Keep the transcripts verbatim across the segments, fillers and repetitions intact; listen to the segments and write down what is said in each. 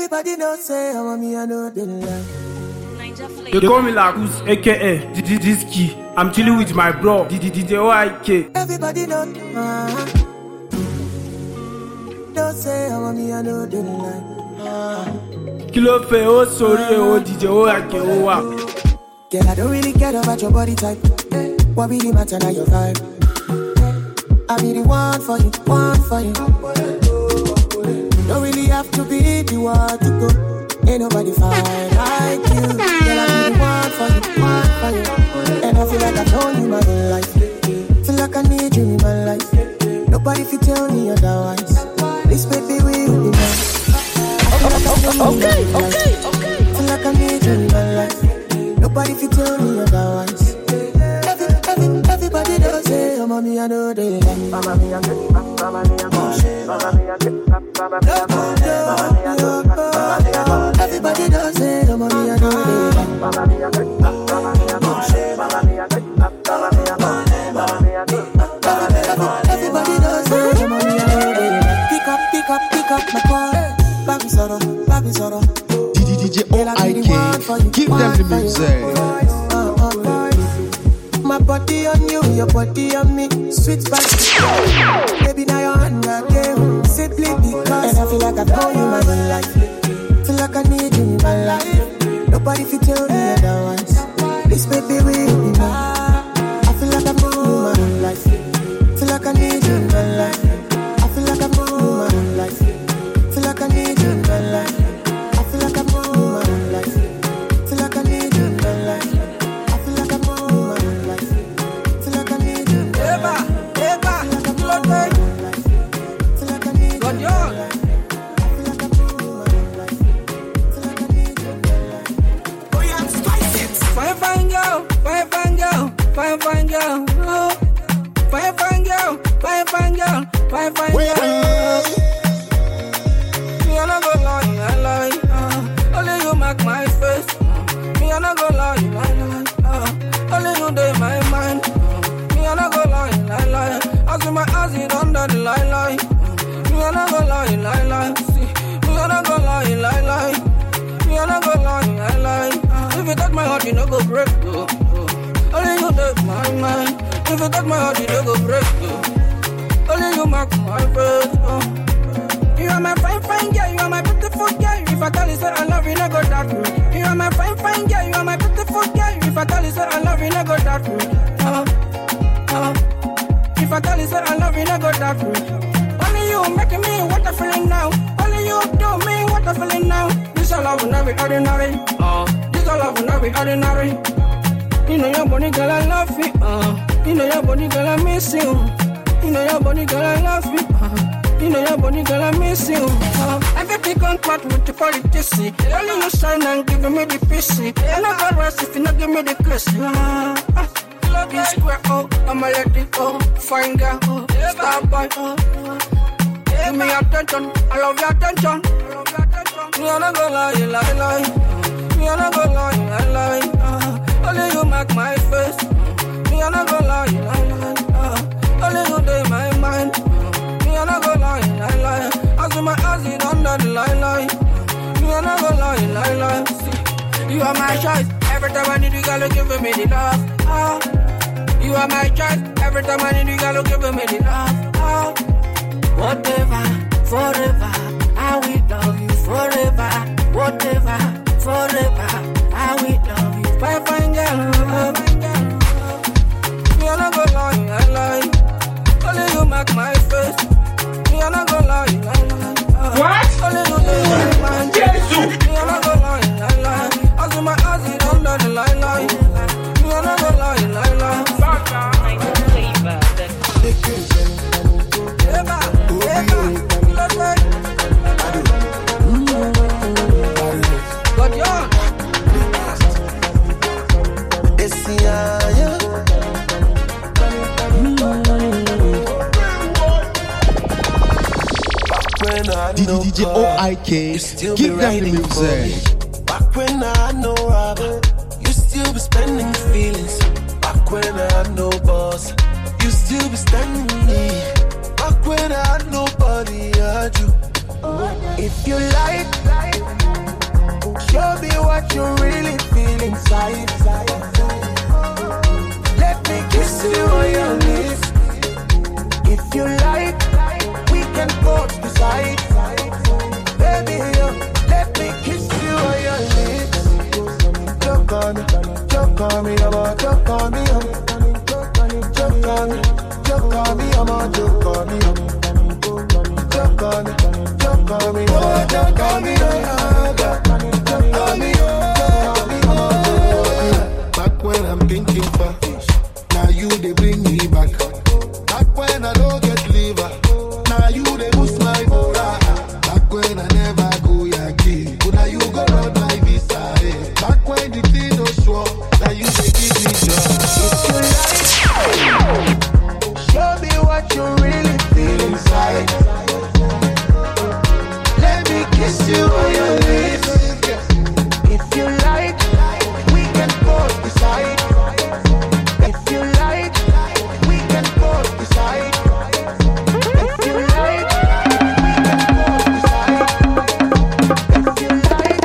Everybody know say I want me, I know they lie. They call me Lagos, aka Dizzy. I'm chilling with my bro, D D J O I K. Everybody know, uh, don't say I want me, I know they lie. Uh, Kilo fe o sorry o D J O I K o wa. Girl, I don't really care about your body type. What really matter now your vibe? I be the one for you, one for you. Don't really have to be the one to go. Ain't nobody fine like you. Girl, I be the one for you, one for you. And I feel like I've known you my whole life. Feel like I need you in my life. Nobody can tell me otherwise. This baby will be mine. Okay, okay, okay. Feel like I need you in my life. Nobody can tell me otherwise. Every, every, everybody does say, oh, mommy, I know they like me. Mama, me, I get Mama, me, I go. Mama, me, I get Mama, me, I go. Everybody does say, oh, mommy, I know they like me. Mama, me, I get Mama, me, I go. Mama, me, I get Mama, me, I go. Mama, me, I get Everybody does say, oh, mommy, I know they like me. Pick up, pick up, pick up my call. Baby, sorrow, baby, sorrow. D J O I K, give them the music. My body on you, your body on me. Sweet spice. Baby, now you're on your game. Simply because. And I feel like I know you my whole life. Feel like I need you in my life. Nobody can tell me otherwise. This baby will be mine. I feel like I know you my whole life. Feel like I need you in my life. I feel like I know you my whole life. Feel like I need you in my life. I feel like I know you my whole life. Feel like I need you in my life. I feel like I know you my whole life. Feel like I need you in my life. Eva, Eva, Lord, feel like I need you in my life. I feel like I know you my whole life. Feel like I need you in my life. Oh yeah, spice it. Fine, fine girl, fine, fine girl, fine, fine girl. Oh. Fine, fine girl, fine, fine girl, fine, fine girl. Me I no go lie, I lie. Uh, only you make my face. Uh, me I no go lie, I lie. Uh, only you dey my mind. Uh, me I no go lie, I lie. I see my eyes it under the lie, lie. Uh, me I no go lie, lie, lie. See, me I no go lie, lie, lie. Me I no go lie, I lie. Uh, if you touch my heart, you no go break. Uh, uh, only you dey my mind. If you touch my heart, you don't go break. Uh. Only you mark my face. Uh. You are my fine, fine girl. You are my beautiful girl. If I tell you say I love you, no go dark me. You are my fine, fine girl. You are my beautiful girl. If I tell you say I love you, no go dark me. Uh. Uh. If I tell you say I love you, no go dark me. Only you making me what I'm feeling now. Only you do me what I'm feeling now. This all love will not be ordinary. Uh. This all love will not be ordinary. You know your body, girl, I love you. Uh. You know your body, girl, I miss you. You know your body, girl, I love you. Uh. You know your body, girl, I miss you. Uh. I get big on part with the politics. Only you shine and give me the P C. And I got rest if you not give me the kiss. Uh. Uh. Love you square, oh. I'm a lady, oh. Fine girl, oh. Star boy, oh. Give me attention. I love your attention. Me, I not gonna lie, lie, lie. Me, I not gonna lie, lie, lie. Uh. Only you make my face. Me I no go lie, lie, lie. Uh, only you dey my mind. Uh, me I no go lie, lie, lie. I see my eyes it under the lie, lie. Me I no go lie, lie, lie. See, you are my choice. Every time I need you, girl, you give me the love. Ah, you are my choice. Every time I need you, girl, you give me the love. Ah, whatever, forever, I will love you forever. Whatever, forever, I will love you. Fine, fine girl, fine, fine girl. Me I no go lie, I lie. Only you make my face. Me I no go lie, I lie. Uh, what? Only you do my mind. Me I no go lie, I lie. I see my eyes it under the lie, lie. Me I no go lie, I lie. Eva, Eva, love me. Got you. It's the D J O I K, give them the music. Back when I had no rubber, you still be spending feelings. Back when I had no boss, you still be standing me. Back when I had nobody, I had you. If you like, Show me what you really feel inside. Let me kiss you on your lips. If you like, we can both decide. Baby, yo, let me kiss you on your lips. Choke on me, choke on me, I'm on, choke on me, I'm choke on me, choke on me, choke on me, I'm on, choke on me, choke on me, choke on me, oh, choke on me, choke on me, back when I'm thinking back, now you they bring me back. Back when I don't get liver, now you they boost my moral. Back when I never go yaki, but now you go run my visa. Eh. Back when the thing was sure, now you they give me joy. If you like, show me what you really feel inside. Let me kiss you on your lips. If you like, we can both decide. If you like, we can both decide. If you like, we can both decide. If you like,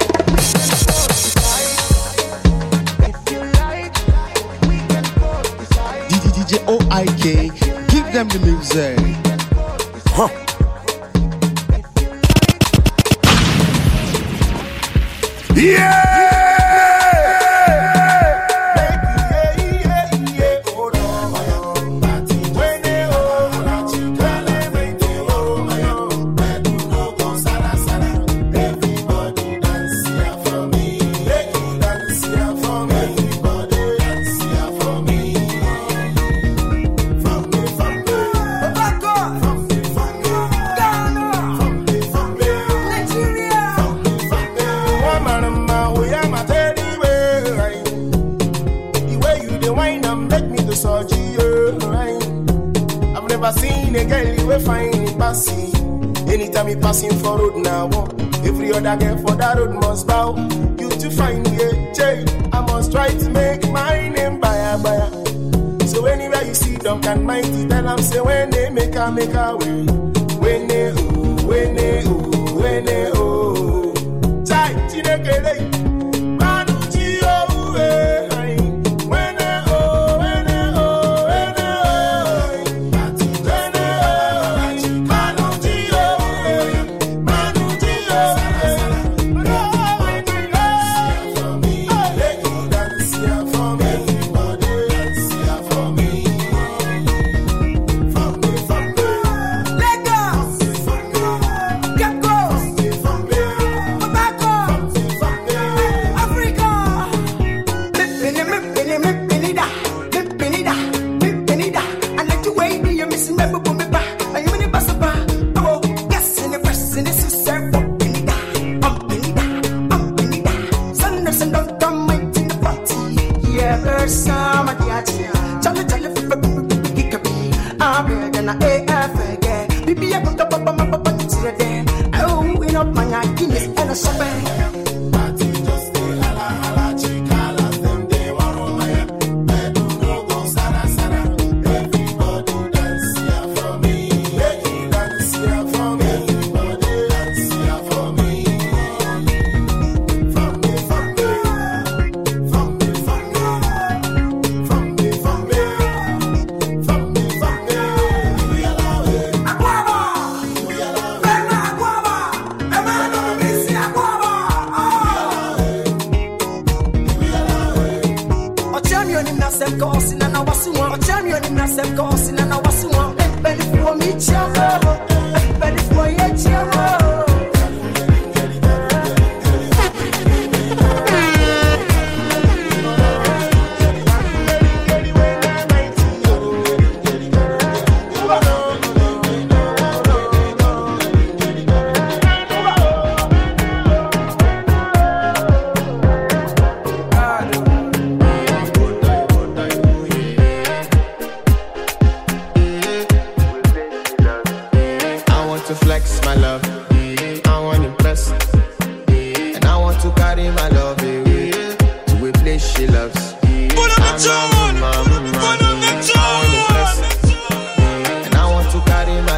we can both decide. If you like, we can both decide. D J O I K, give them the music. Huh. Yeah! Seen a girl you will find it passing. Anytime you passing for road now, every other girl for that road must bow. You to find me a jail, I must try to make my name buyer buyer. So anywhere you see Duncan Mighty, tell them say when they make a make a way. When they oh, when they oh, when they oh. Chai, chineke lei, manu chi oh eh. When they oh, when they oh, when they oh.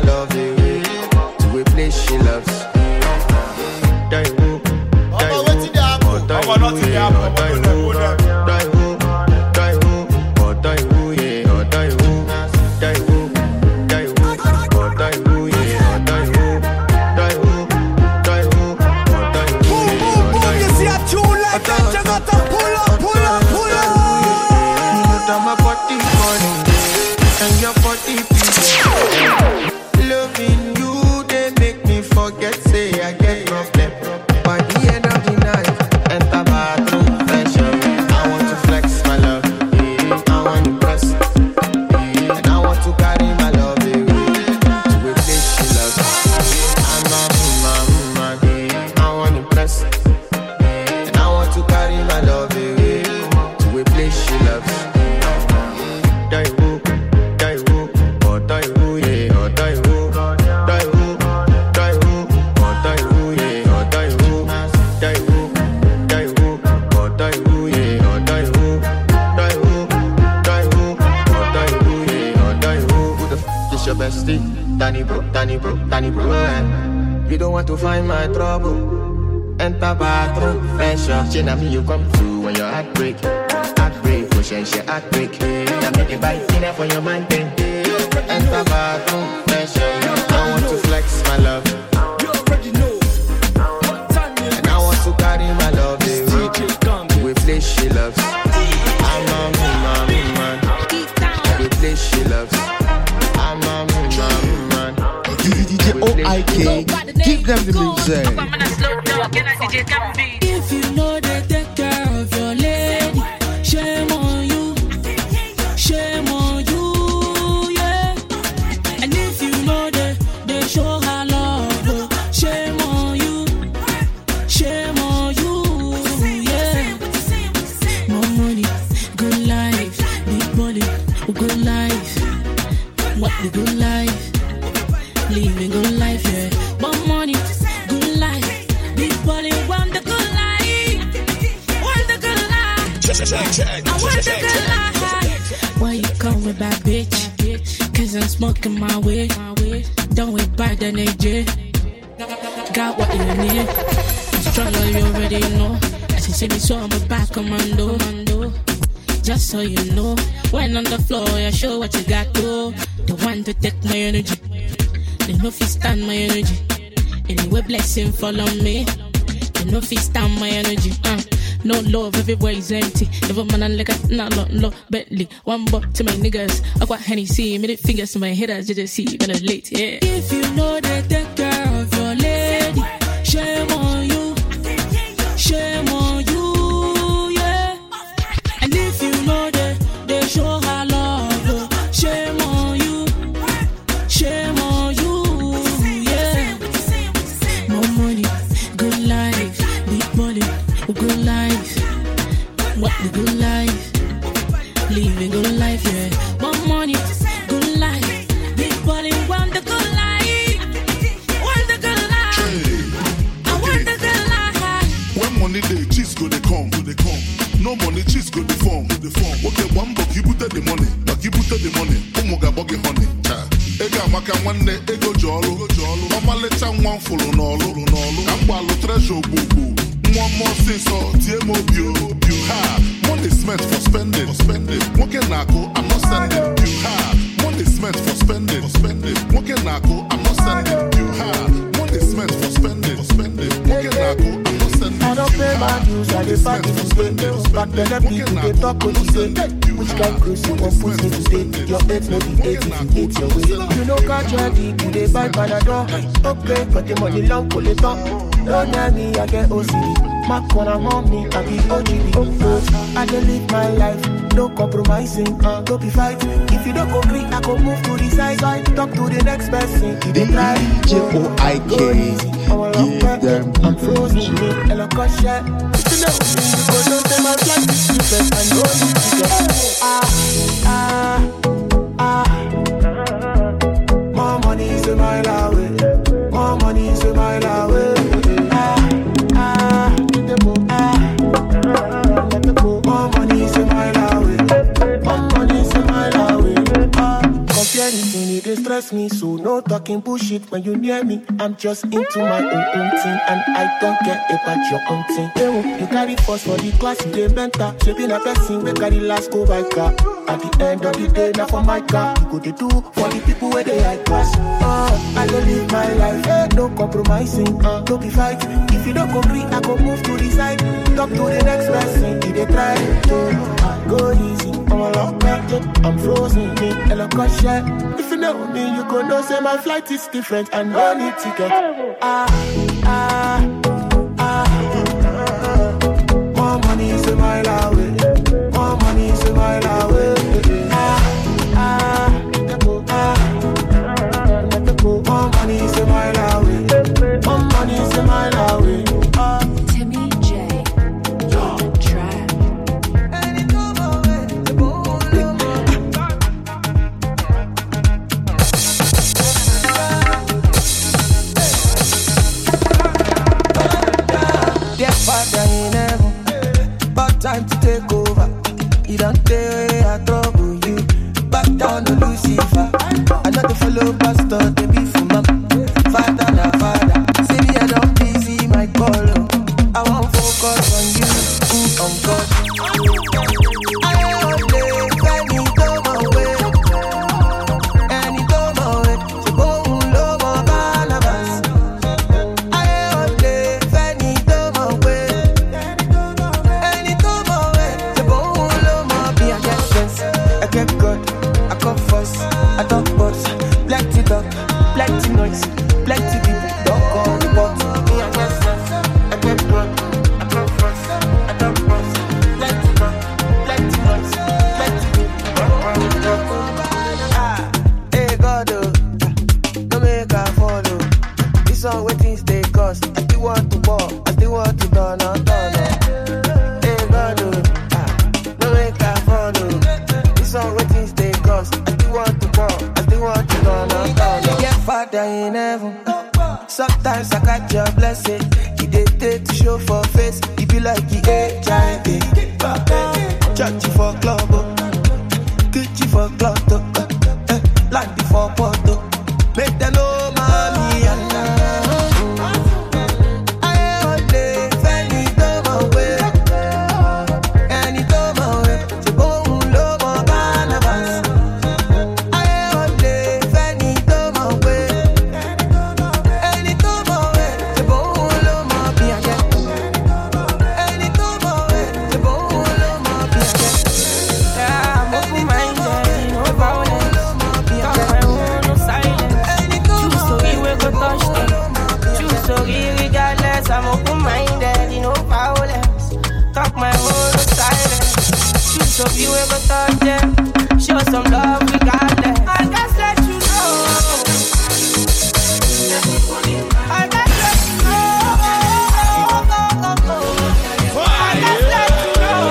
Mama, wait say I get problem. By the end of the night, enter bathroom, fresh up. I want to flex my love, yeah. I want to press, yeah. And I want to carry my love, yeah. To a place she loves, yeah. I'm a woman, woman, yeah. I want to press, yeah. And I want to carry my love, yeah. To a place she loves. Die who, die who, or die who, yeah, or die who, die who, die who, or die who, yeah, or die who, die who, die who, or die who, yeah, or die who, die who, die who, or die who, yeah, or die who. Who the f is your bestie? Danny bro, Danny bro, Danny bro. eh. You don't want to find my trouble. Enter bathroom, fresh up. She na me you come to when your heart break. Heart break, push and she heart break. Now make the bite dinner for your man then. Enter bathroom, fresh up. I want to flex my love. And I want to carry my love, baby. To a place she loves. I'm a woman, woman. To a place she loves. I'm a woman, woman. D J O I K, give them the music. If you know they take care of your lady, shame on you, shame on you, yeah. And if you know they, they show her love, oh, shame on you, shame on you, yeah. More money, good life, big body, good life. What the good life? Living good life, yeah. More money, good life, big body, want the good life, want the good life, I want the good life. Why you coming back, bitch? Cause I'm smoking my way. Don't wait back the next day. Got what you need. Stronger, you already know. As you see me, so I'm a back commando. Just so you know, when on the floor, I show what you got, though. The one to take my energy. They know if you stand my energy. Anyway, blessing follow me. They know if you stand my energy. Uh, no love, everywhere is empty. Never man and like a not low, low Bentley. One buck to my niggas. I got Hennessy, middle fingers to my hitters. You just see when it's late, yeah. If you know they take care of your lady, shame on you, shame on you, yeah. And if you know they, they show her love, oh, shame on you, shame on you, yeah. More money, good life, big money, good life. What the good life? Living good life, yeah. More money, good life, big money, want the good life, want the good life. I want the good life. When money they cheese go they come, go they come. No money cheese go they form, go they form. Okay, one buck you put the money, but you put the money. Omoga buggy honey. Ega maka one day ego jolo, jolo. Mama let one follow no, no, no. Kambalo treasure bubu. One more thing so T M O bio. Ha, money is meant for spending, for spending. Working nako, I'm not sending. Ha, money is meant for spending, for spending. Working nako, I'm not sending. Ha, money is meant for spending, for spending. Working nako, I'm not sending. I don't pay my dues, I dey back to stay. Back then the people they talk what you say. Which kind cruise you want put me to stay? Your eight no be eight if you hate your way. You know catch your dick, you dey buy Panadol. Okay, but the money long pull it up. Don't tell me I get O C D. My corner mommy, I be O G B. I dey live my life, no compromising, uh, don't be fighting. If you don't agree, I go move to the side. Talk to the next person. D J O I K, give them I'm frozen, and I got shot. If you know me, you go know that my flight is stupid. I know you get ah, ah, ah. More money is a mile away. More money is a mile away. Ah, ah, let them go. Ah, let them go. More money is a mile away. More money is a mile away. Ah, compare anything, it dey stress me. So no talking bullshit when you near me. I'm just into my own own thing, and I don't care about your own thing. You carry first for the class, you dey mentor. Shaping a person, we carry last go by car. At the end of the day, now for my car, you go to do for the people where they high class. Uh, I don't live my life, eh, no compromising, uh, don't be fighting. If you don't agree, I go move to the side. Talk to the next person, if they try to uh, go easy. I'm a lock back, I'm frozen, me, and I got shot. If you know me, you go know say my flight is different, and no need ticket. Ah, ah. You don't tell I trouble you. Back down to Lucifer. I know the follow pastor, they be for my father, na father. See me, I don't busy my call. I won't focus on you, mm, on God. I only when you go my way. And you go my way. So go low, my Barnabas. I only when you go my way. And you go my way. So go low, my be I get sense. I get God. I come first. I talk boss. Plenty talk. Plenty noise. Plenty people. Don't call the boss. Me I get sense. I get God. I come first. I talk boss. Plenty talk. Plenty noise. Plenty people. Don't call the boss. Ah, hey God, oh, no make I follow. This one waiting stay cost. I still want to ball. I still want to turn on, turn on. Hey God, oh, ah, no make I follow. This one waiting stay cost. I still want to ball. I still want to turn on, turn on. Yeah, Father in heaven. Sometimes I catch your blessing. He did take to show for face. He be like he H I V. Church for club, Gucci for club, land before Porto. Make them know mommy and I only when you go my way. And you go my way. So go low, my Barnabas. I only when you go my way. And you go my way. So go low, my be again. And you go my way. So go low, my be again. Yeah, I'm open-minded, no violence. Talk my own, no silence. Choose so we will go touch them. Choose so we regardless. I'm open-minded, no violence. Talk my own, no silence. Choose so we will go touch them. Show some love regardless. I just let you know. I just let you know. I just let you know.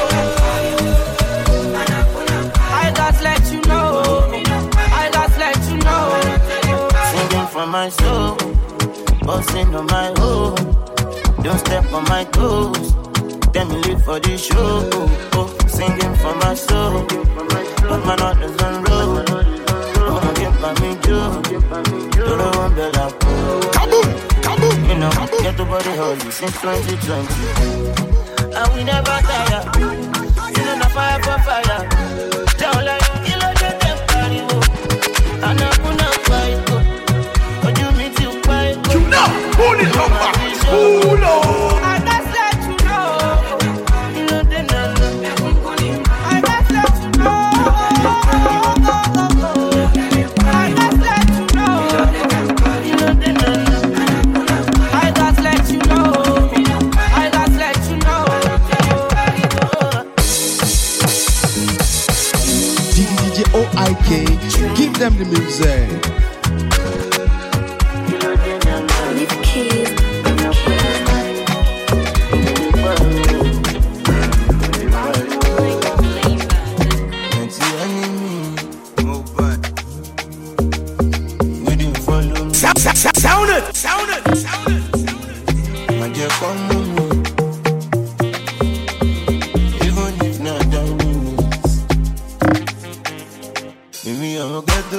I just let you know. I just let you know. Singing from my soul, bossing on my own. Don't step on my toes. Tell me live for this show. Oh, singing for my soul, but my heart doesn't roll. Don't give by me Joe. You're the one that I pull. Kaboom, kaboom. You know, get the body holy since twenty twenty. And we never tire. You know the fire for fire. Down like you know the temple. And I'm gonna fight. But you meet you fight. You know, pull it up back. Pull up. I just let you know. You know the number. I just let you know. I just let you know. You know the number. I just let you know. I just let you know. D J O I K, give them the music. Sound it, sound it, sound it. My dear, come with me. Even if not ten minutes. Maybe I'm a ghetto.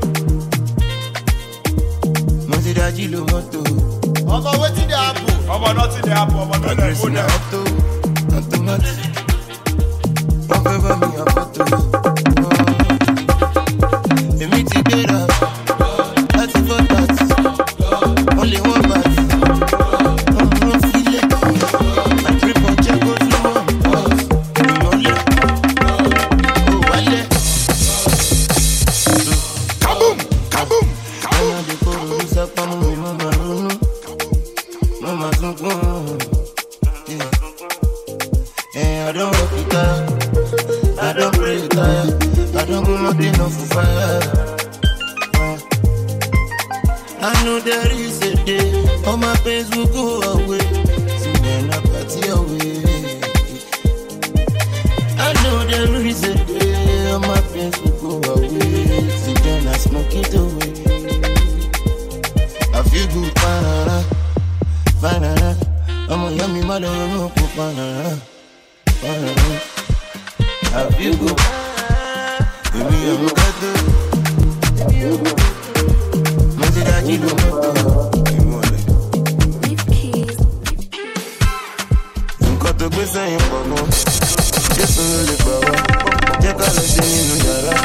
Must it that you want to? Omo, wetin dey happen? Omo, nothing dey happen. Omo, no dey go there. Auto, automatic. One favor me a photo. The meeting get up. That's for that. Only one bat. I'm not feeling. I trip on check what you want. Only. Oh, wale. Kaboom, kaboom, Mama de koro isa pamu mi mama runu. Mama sunkun. Eh, I don't work it out. I don't pray it out. I don't go nothing off for fire. I know there is a day all my pains will go away. See when I party away. I know there is a day all my pains will go away. See when I smoke it away. I feel good, banana, banana. I'm a yummy mother, no banana, banana. I I feel good. Baby, I'm got to. Messy that you don't got to. Nǹkan tó gbé sẹ́yìn pọ̀ gan. Jésù ló lè gbà wá. Jẹ́ ká lọ ṣe nínú yàrá.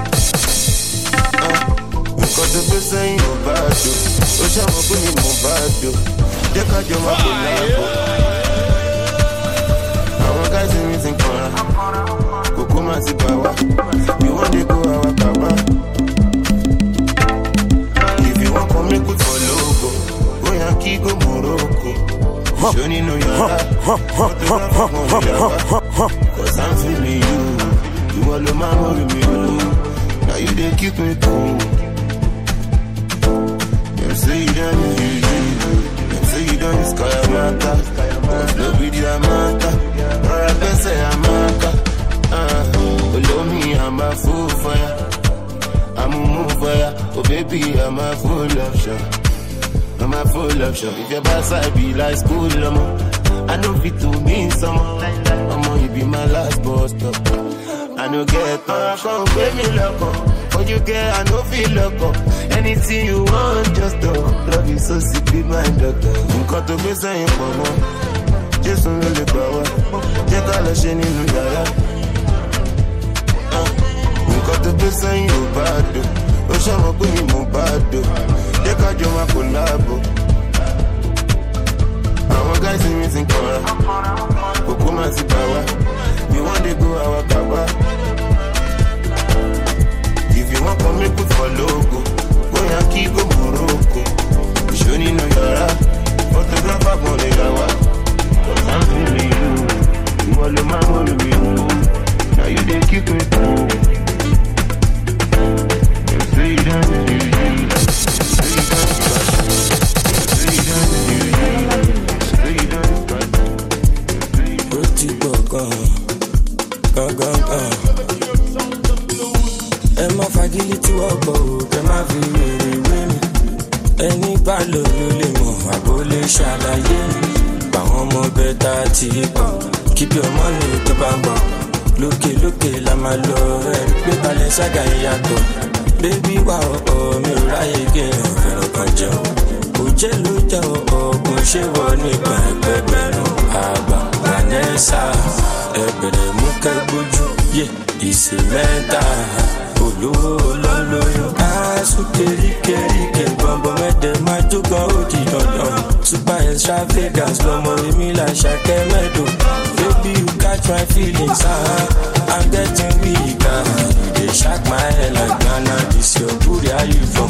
Nǹkan tó gbé sẹ́yìn ò bá a jò. Ó ṣàmọ̀ pé mi mò bá a jò. Jẹ́ ká jọ máa kó láàbò. Àwọn gáàsì mi ti ń kanra. Kòkó máa ti bà wá. Bí wọ́n dé kó àwa bàbá. If you wan come make we for logo, bóyá kí go Morocco. Show me no yàrá. Photograph on the yàrá. Cause I'm feeling you. You all of my worry me. Now you dey keep me cool. Them say you done need you. Them say you done this kaya mata. Cause no be the amata. Or I can say amata. Ah, below me I'm a fool for ya. I'm a move for ya. Oh baby I'm a full of shot. I'm a full of shot. If your boss I be like school, lama. I know fit to mean some. I'ma you be my last boss stop. I know get up. Come pay me loco. What you get, I know feel loco. Anything you want, just do. Love you so sick, be my doctor. You got to be saying for more. Just don't really power. Take all the shit in the yard. You got to be saying you bad. Oh, show up with me, more bad. Take out your map on labo. Our guys in missing color. Kokuma si power. You want to go our papa. If you want to make it for logo, go and keep go Morocco. Show me no yara. Photograph up on the gawa. Cause I'm feeling you. You all the man will be you. Now you dey keep me cool. You say you don't do you. Ẹ má fagilé tí wọ́n gbọ́ ò kẹ́ má fi wèrè wé mi. Ẹni bá lò ló lè mọ̀ àbó lè ṣàlàyé mi. Báwọn ọmọ bẹ́tà ti pọ̀ kíbi ọmọ ní tó bá ń bọ̀. Lókè lókè la máa lọ ẹ̀rí pé balẹ̀ ságà ìyàtọ̀. Bébí wà ọ̀ọ́ mi ò ráyè gé ọ̀fẹ́ràn kan jẹun. Kò jẹ́ ló jẹ́ ọ̀ọ́gùn ṣé wọ nígbà ẹgbẹ̀gbẹ̀rún àgbà. Vanessa ẹ̀bẹ̀rẹ̀ mú kẹ́gbójú yé ìsè mẹ́ta olówó olólóyún. Aṣọ kéríkéríkè bọ̀m̀bọ̀ mẹ́tẹ̀ máa jókòó ó di dandan. Super extravagance lọmọ èmi là ṣàkẹ́ mẹ́dọ̀. Baby you catch my feelings, ah, I'm getting weak, ah. You dey shock my head like Ghana, this your booty, how you from?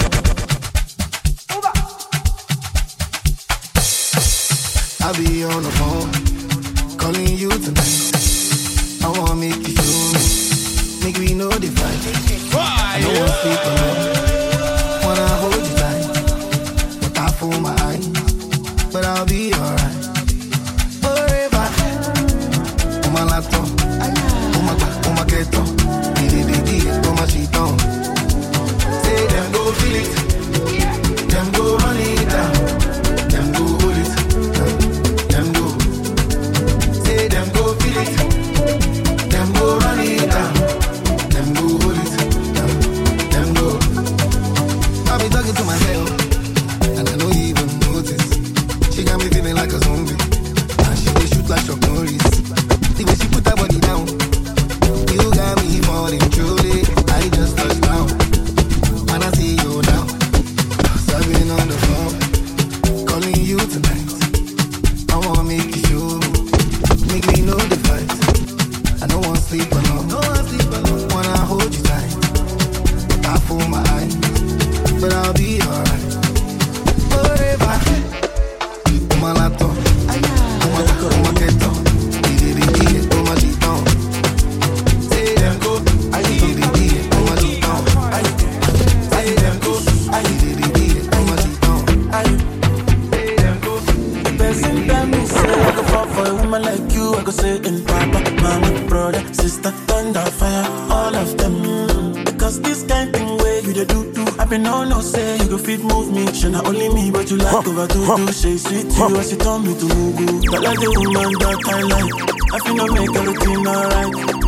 I'll be on the phone, calling you tonight. I wanna make you feel me, make we know the fight. I don't wanna sleep alone, wanna hold you tight. But I fool my eyes, but I'll be alright. Forever, on my laptop, on my on my ghetto, on my sheet on. Say them go feel it, them go run it down, them go hold it. Them go, say them go feel it. Them go run it down. Them go hold it. Them, them go. I be talking to myself, and I don't even notice. She got me feeling like a zombie, and she dey shoot like Chuck Norris. The way she put her body down, you got me falling truly. I just touched down, and I see you now. Serving on the phone, calling you tonight. I wanna make you show me, make me know the fight. I don't wanna sleep alone, no wanna sleep alone. Wanna hold you tight, I fool my eyes, but I'll be alright. Forever, on my laptop, on my on my ghetto, on my sheet on. Say them go, on my sheet on. Say them go, on my sheet on. Say them go. Person tell me say I go fall for a woman like you. I go say in papa, mama, brother, sister, thunder, fire, all of them. Because this kind thing where you dey do do, I been no no say you go fit move me. She not only me but you like over to do. She sweet you as you told me to move. But like the woman that I like, I feel no make everything alright.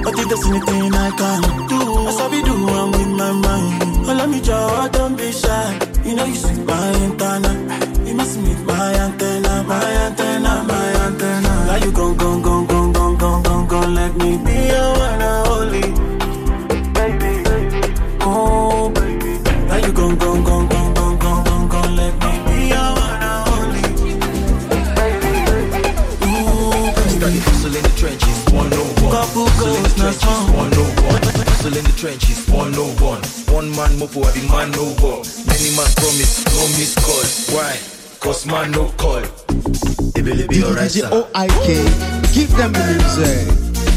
but if there's anything I can do, I saw be do one with my mind. Oh, let me draw, don't be shy. You know you see my antenna. You must meet my antenna, my antenna, my antenna. Now you gon' gon' gon' gon' gon' gon' gon' gon' let me be your one and only. Baby, oh baby. Now you gon' gon' gon' gon' gon' gon' gon' gon' let me be your one and only. Baby, ooh baby. Hustle in the trenches, one oh one. Couple Hustle in the goals, trenches, one oh one. Hustle in the trenches, one oh one. One man mopo, I be man over. Many man promise, no miss call. Why? Cause man no call. It will be alright, D J O I K, give them the music.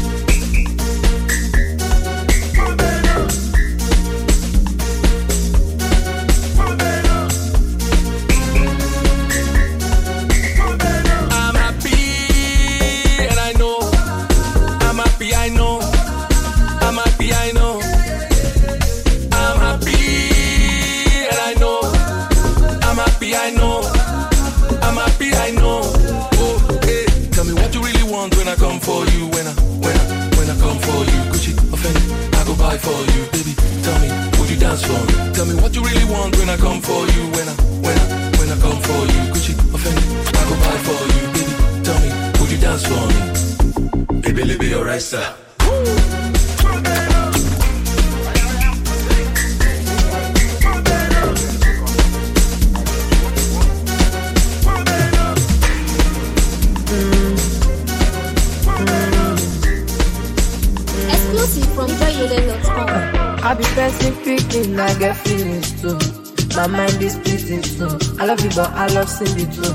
I'm happy and I know. I'm happy, I know. I'm happy, I know. I'm happy and I know. I'm happy, I know. I'm happy, I know. Oh, hey, tell me what you really want when I come for you. When I, when I, when I come for you. Gucci, offended, I go buy for you. Baby, tell me, would you dance for me? Tell me what you really want when I come for you. When I, when I, when I come for you. Gucci, offended, I go buy for you. Baby, tell me, would you dance for me? Baby, let be alright, sir. From I be person picking, I get feelings too. My mind is splitting too. I love you, but I love singing too.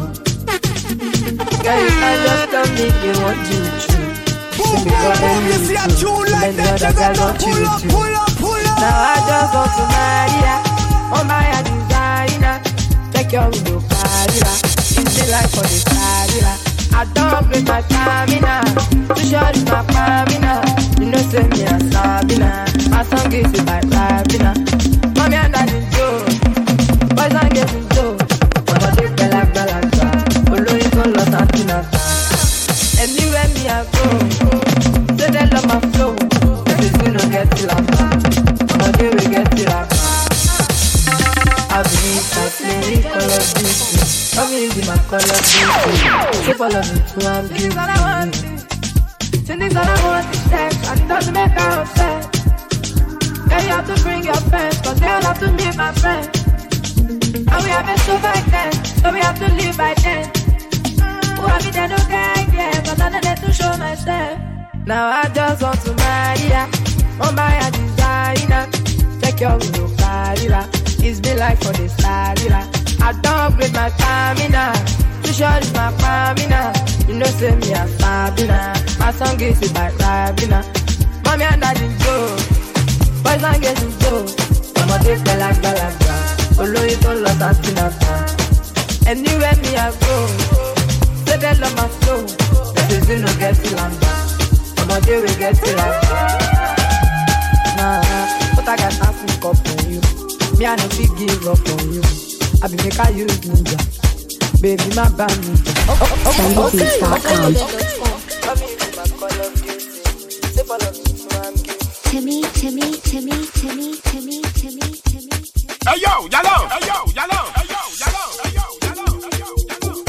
Girl, you can't just tell me they want you true. Because they need you too. Then the other guys want you too. Now I just want to marry ya. Oh my designer, check your window, Carilla. It's the life for the Carilla. I don't upgrade my stamina. Too short is my stamina. You know say me a Sabina. My song is it by Sabina. Mommy and daddy Joe. Boys and girls in Joe. Mama take me like Balaka. Follow you to Los Angeles. Anywhere me I go, say they love my flow. That is we don't get till I'm back. But they will get till I'm back. I believe that me call of duty. Come in be my call of duty. Say follow me to I'm beauty. Things that I want is sex, and it doesn't make her upset. Then you have to bring your friends, cause they all have to be my friends. And we haven't so back then, so we have to live by then. Who have been there, no guy, yeah, but I'm not there to show myself. Now I just want to marry ya. Oh my designer, check your window, Carilla. It's been like for this Carilla. I don't upgrade my stamina. Too short is my stamina. You know say me a Sabina. My song is it by Sabina. Mommy and daddy Joe. Boys and girls in Joe. Mama take me like Balaka. Follow you to Los Angeles. Anywhere me I go, say they love my flow. That is you no get till I'm back. Mama they will get till I'm back. Nah, but I got nothing up on you. Me I no big give up on you. I be make I use ninja. Baby, my band. Oh, oh, oh, okay. Timmy, Timmy, Timmy, Timmy, Timmy, Timmy, Timmy. Hey yo, yellow, hey yo, yellow, hey yo, yellow, hey yo, yellow, hey yo, yellow.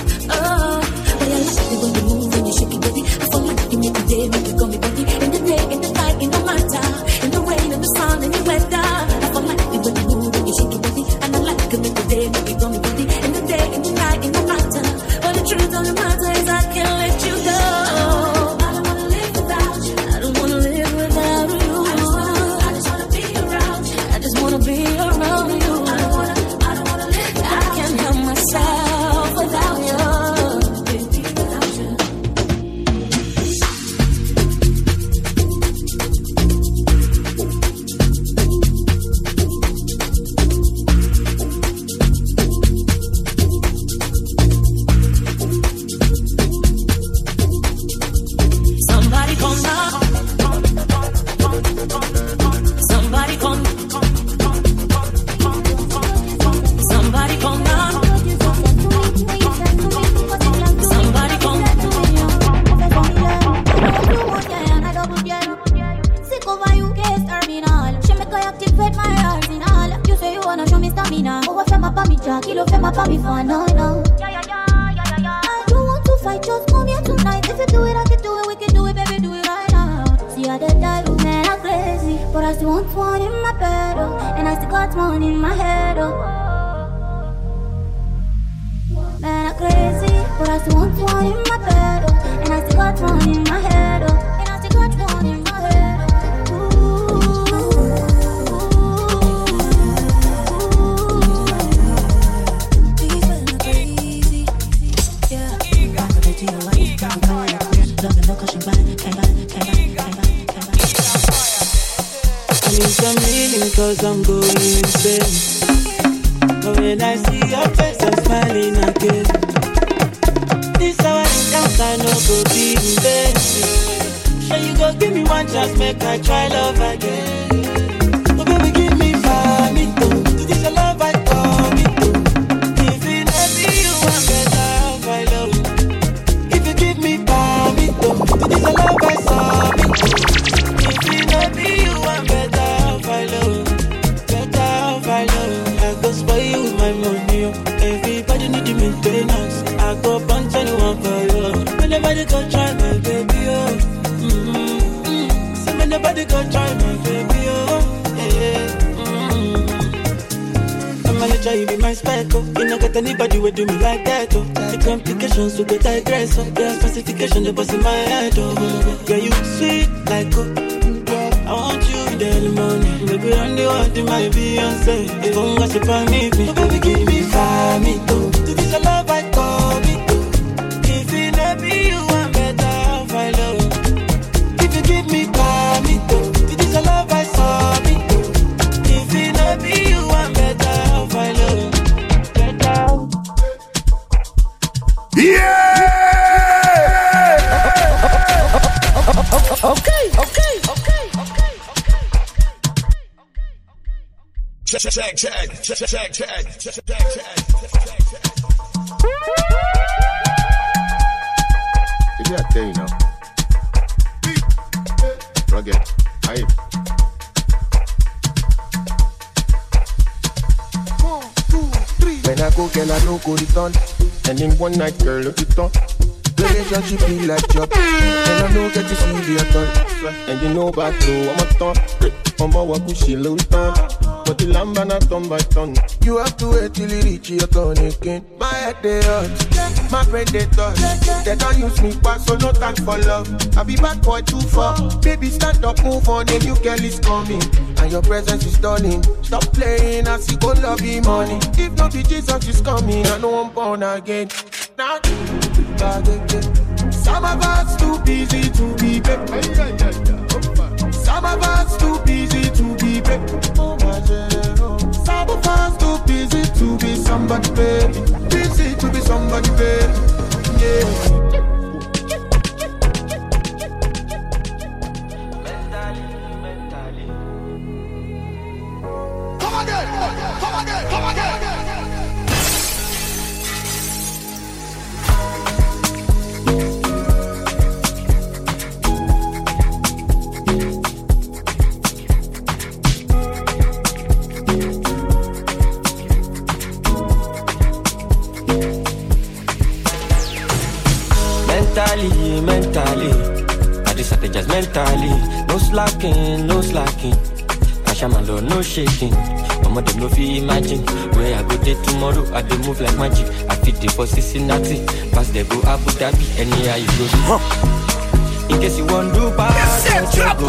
Make you call me baby. In the day all that matters is I can't let you go. I don't wanna live without you. I don't wanna live without you. I just wanna, I just wanna be around you. I just wanna be around you. I don't wanna, I don't wanna live without you. I can't help myself without you. Kilo fema pa mi fa no no. Yeah yeah yeah yeah yeah. I don't want to fight, just come here tonight. If you do it, I can do it. We can do it, baby, do it right now. See I did die, man, I'm crazy, but I still want one in my bed, oh, and I still got one in my head, oh. Man, I'm crazy, but I still want one in my bed, oh, and I still got one in my head, oh, and I still got one in my head. I'm leaning cause I'm going insane. But when I see your face, I'm smiling again. This how I count, I know go be in vain. Sure you go give me one chance, make I try love again. Oh baby, give me five, me too. This a love I call me too. If it not be you, I'm better off, I love you. If you give me five, me too. This a love I saw me too. If it not be you, I'm better. I love, better off I love. I go spoil you with my money. Everybody need the maintenance. I go punch anyone for you. Whenever they go try my baby, oh. Mm-hmm. So whenever go try my baby, oh. Yeah. Mm-hmm. I'ma let you be my spec, oh. You not got anybody who do me like that, oh. The complications to get digress, oh. The specification they bust in my head, oh. Yeah, you sweet like oh. I want you in the morning. Baby, I'm the one to my Beyonce. If I'm gonna say for me, me. Baby, give me five, me too. To this a love I call me too. If it not be you, I'm better off, I love. If you give me five, me too. To this a love I saw me too. If it not be you, I'm better off, I love. Better off. Yeah! Okay, okay, okay. Check, check, check, check, check, check, check, check, check. Did I tell you now? Rugged, hype. One, two, three. When I go, girl, I no go return. And in one night, girl, look it on. Relationship be like job. And I don't get to see the return. And you know about to, I'm a ton. I'm a wakushi low turn. But the lamb and a ton by ton. You have to wait till you reach your turn again. My head they hurt, my brain they touch. They don't use me back, so no time for love. I be bad boy too far. Baby, stand up, move on, a new girl is coming. And your presence is stunning. Stop playing, I see go love you money. If not be Jesus is coming, I know I'm born again. Now, some of us too busy to be back. Some of us too busy to be back. Some of us too busy to be somebody, baby. Busy to be somebody, baby. Yeah. Come again, come again, come again. Mentally, mentally, I just have to just mentally. No slacking, no slacking. I shall my low, no shaking. I'm of them no fit imagine where I go there tomorrow. I dey move like magic. I fit dey for Cincinnati, pass they go Abu Dhabi, anyhow you go. Huh. In case you want to pass, yes, go.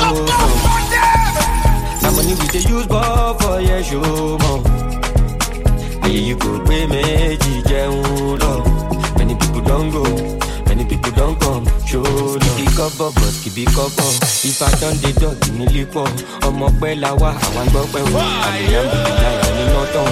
Now money we dey use ball for your show, mo. And you go pay me, G. Many people don't go, many people don't come. Show no. Keep up, but keep it up. If I done the dog, give me lip up. I'm up well, I want to go. I am the guy, I need no tongue.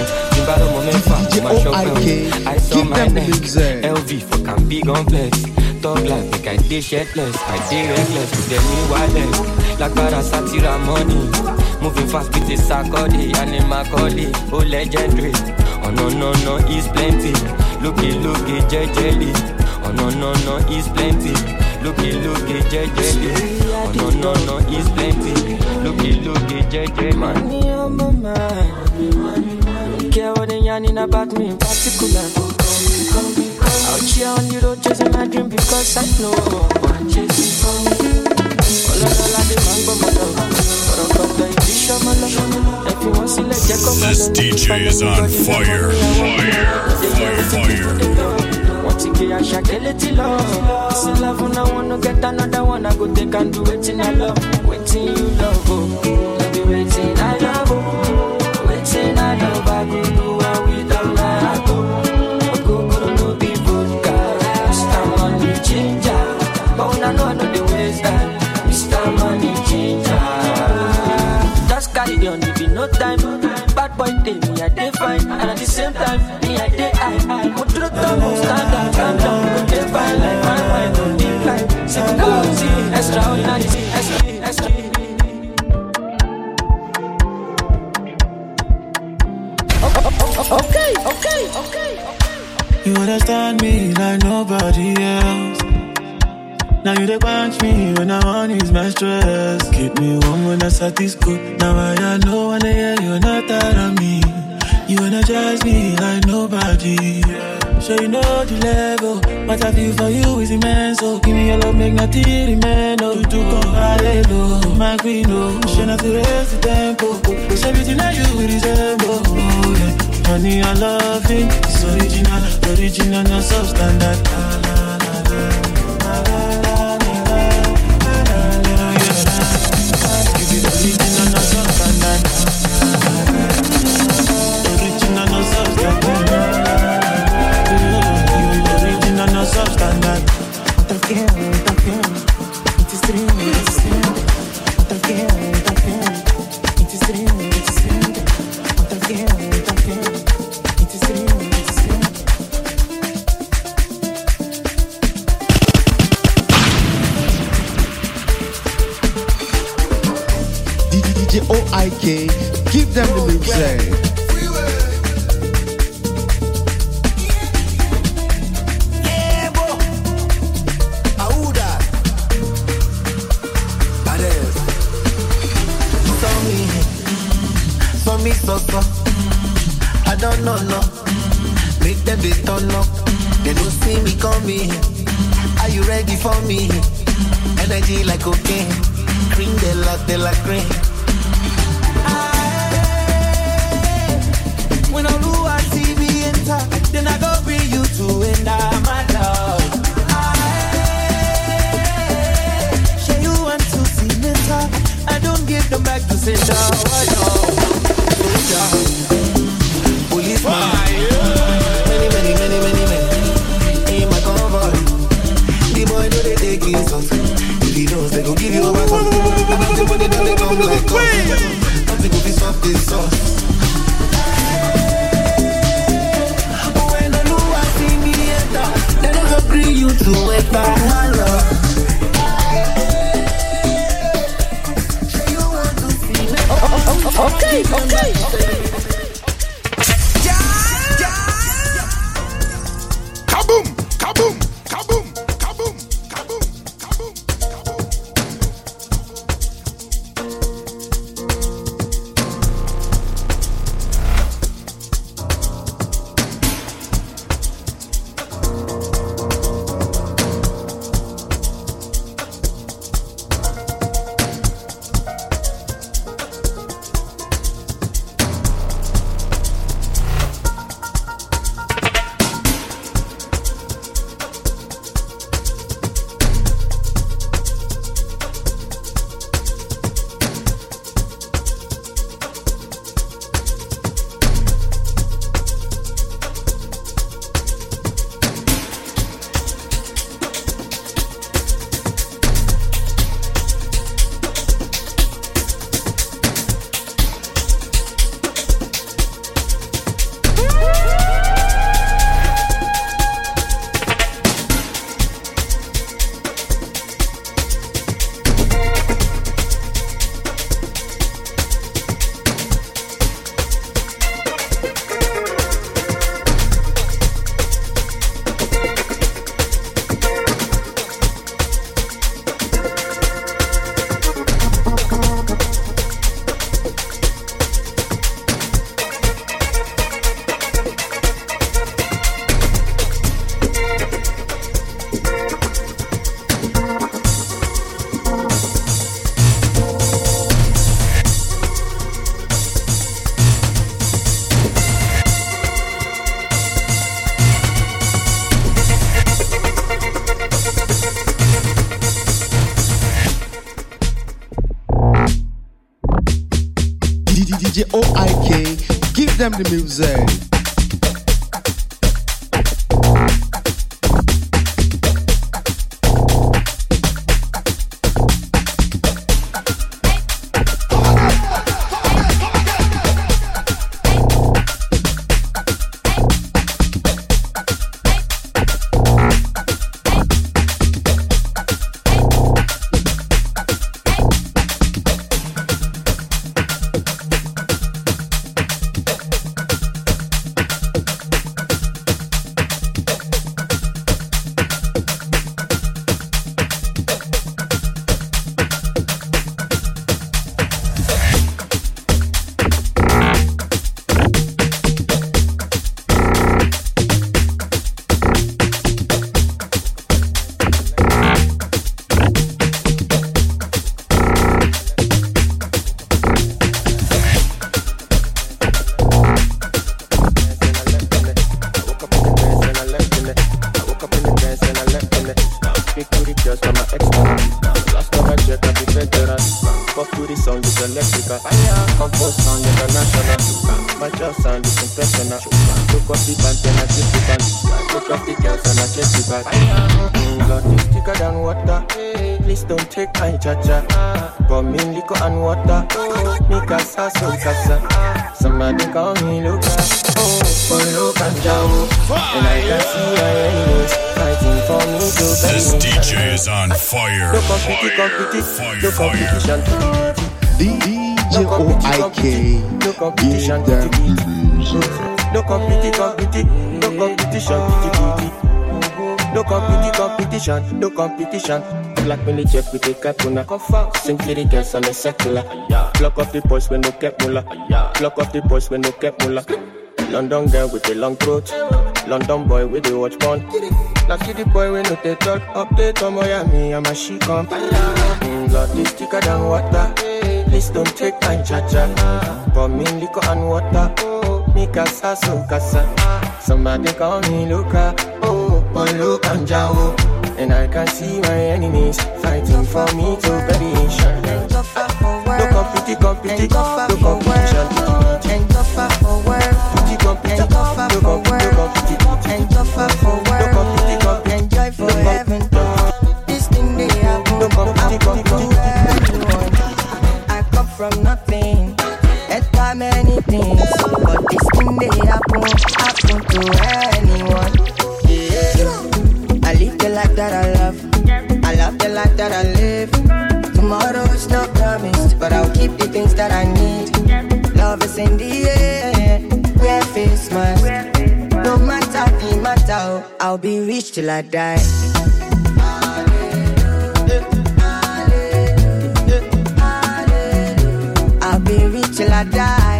I saw my neck, L V for can be complex. Talk like make I dey shirtless, I dey reckless with them new wireless. Like Parasatira money, moving fast with the Sakodi and the Macaulay. Oh legendary, oh no no no, it's plenty. Looky looky, jelly. Oh no no no, it's plenty. Looky looky, jelly. Oh no no no, it's plenty. Looky looky, jelly. Money on my mind. Don't care what they yarning about me in particular. Out here on the road chasing my dream because I know I'm chasing for me. All I know like the man but my love. But I got the edition my love. If you want to let you come. This D J is on fire, fire, fire, fire. Want to get a shot, a little love. This is love when I want to get another one. I go take and do it in I love. Waiting you love, oh. Let me waiting I love, oh. Waiting I love, I go do and we don't like go. I go go no be vodka. Mister Money Ginger. But when I know I know the ways that Mister Money Ginger. Just carry on, if you no time. Bad boy day, me I dey fine. And at the same time, me I dey high. I go to the top, stand up, calm down. Go dey fine like my mind, no decline. Simple, extraordinary, extra, extra. Okay, okay, okay. You understand me like nobody else. Now you dey punch me when I want is my stress. Keep me warm when I start this cool. Now I know when I hear you're not tired of me. You energize me like nobody. So you know the level. What I feel for you is immense. So give me your love, make nothing remain. Oh, you do come hello, my queen. Oh, she not to raise the tempo. It's everything that you resemble. Oh, yeah. Honey, I love it. It's original, original, not substandard. Original, not substandard. Original, not substandard. Original, not substandard. Te quiero, te quiero. It is true, it is true. Te quiero, te quiero. It is true, it is true. Te quiero, te quiero. It is true, it is true. D J O I K, give them the music. Me so so, I don't know no. Make them be turn up. They don't see me coming. Are you ready for me? Energy like cocaine, cream de la de la cream. When I do I see me enter, then I go bring you to end up my love. Say you want to see later, I don't give them back to say no. I know. Policeman, many, many, many, many, many in my convoy. The boy know they take his off. If he knows they gon' give you a back up. I bet the money don't they come like us. Nothing will be soft this sauce. When I know I see me enter, then I go bring you to a back, my love. Okay, okay, okay. Kaboom! Kaboom! Kaboom! Kaboom! Kaboom! Kaboom! J O I K, give them the music. Somebody call me Lucas. Oh, for look and Jao. And I can see my enemies fighting for me to bend. This D J is on fire. No competi, competi, no competition. D J O I K. No competition. No competi, competi, no competition. No competi, competition, no competition. Black when they check with the capuna. Sing to the girls on the secular. Block off the boys when no cap mula. Block off the boys when no cap mula. London girl with the long throat. London boy with the watch bond. Now see the boy when no they talk. Update on Miami, I'm a she come. Mm, Lord, this thicker than water. Please don't take time, cha-cha. Pour me liquor and water. Me casa, so casa. Somebody call me Luca. Oh, oh, look and Jao. And I can see my enemies fighting for me to perition. No competi, competi, no competition. And go far forward. Competi, competi, no competi, and go far forward. No competi, competi, enjoy for heaven. This thing they happen. No competi, competi, I come from nothing. Enter many things, but this thing they happen, happen to anyone. I live the life that I love. I love the life that I live. Tomorrow is not promised, but I'll keep the things that I need. Love is in the air, wear face mask. No matter the matter, I'll be rich till I die. I'll be rich till I die.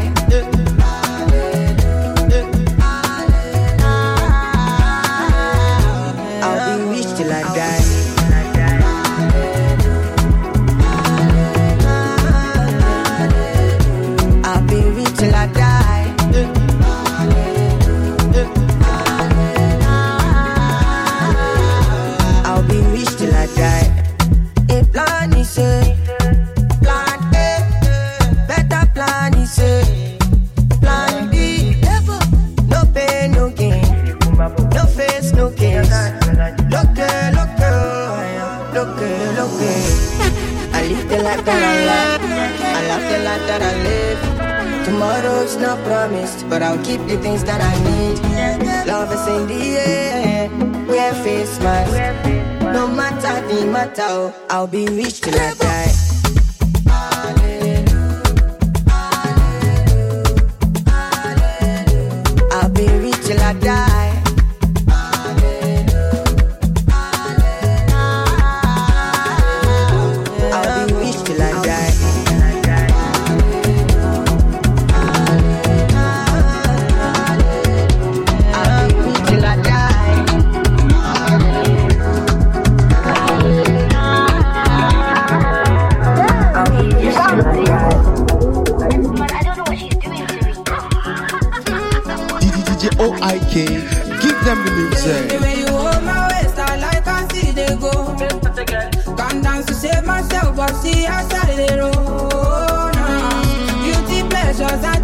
Tomorrow's not promised, but I'll keep the things that I need. Love is in the air, wear face mask. No matter the matter, I'll be rich till I die. I'll be rich till I die. I'll be rich till I die. O I K, give them the music. The way you hold my waist, I like I see they go. Can't dance to save myself, but see how sad they roll. Beauty pleasures, I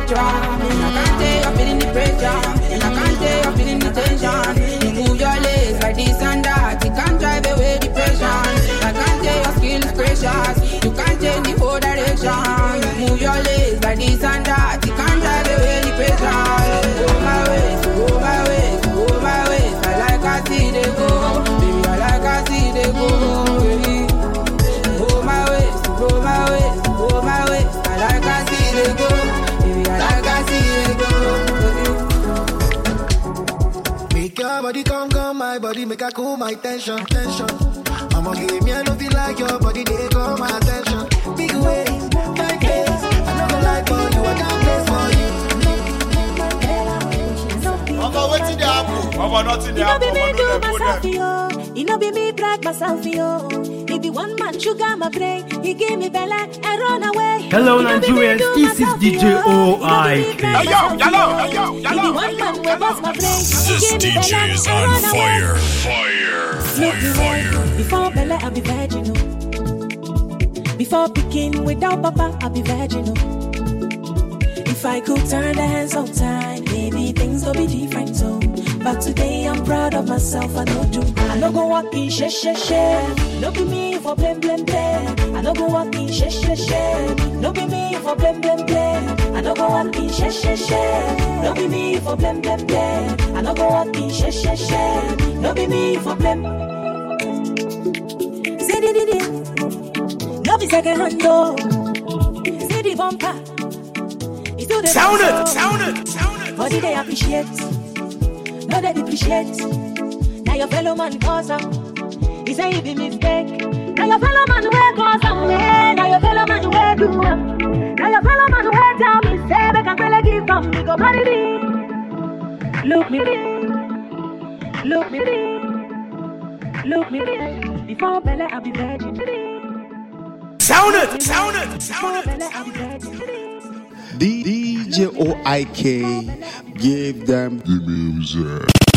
extra. And I can't tell you're feeling the pressure. And I can't tell you're feeling the tension. You move your legs like this and that. You can't drive away depression. I can't tell your skill is precious. You can't change the whole direction. You move your legs like this and that. You can't drive away depression. Go my ways, go my ways, go my ways. I like I see they go. Baby, I like I see they go. Go my ways, go my ways, go my ways. I like I see they go. Baby, I like I see they go. Make your body come, come, my body make a cool my tension, tension. I'ma give me a love you like your body, they call my attention. Big ways, tight ways. I know the life for you, I can't play for you. Mama, what's in the apple? Mama, not in the apple. You know be me do myself, yo. You know be me brag myself, yo. He be one man sugar my brain. He give me bella and run away. Hello Nigerians, this is D J O I K. Yo, yo, yo, yo, yo. He be one man where bust my brain. This D J is on fire. Fire. Fire. Fire. Before Bella, I be virginal. Before picking without Papa, I be virginal. If I could turn the hands of time, maybe things will be different, so. But today I'm proud of myself, I know do. I no go walk in she she she. No be me for blame blame blame. I no go walk in she she she. No be me for blame blame blame. I no go walk in she she she. No be me for blame blame blame. I no go walk in she she she. No be me for blame. Say di di di. No be second hand no. Say the bumper. Sound it, sound it, sound it. What did they appreciate? No, they depreciate. Now your fellow man cause up. He say he be mistake. Now your fellow man will cause up. Now your fellow man will do up. Now your fellow man will tell me, say, they can really give from me. Go marry me. Look me, look me, look me. Before Bella, I'll be virgin. Sound it, sound it, sound it. D J O I K, give them the music.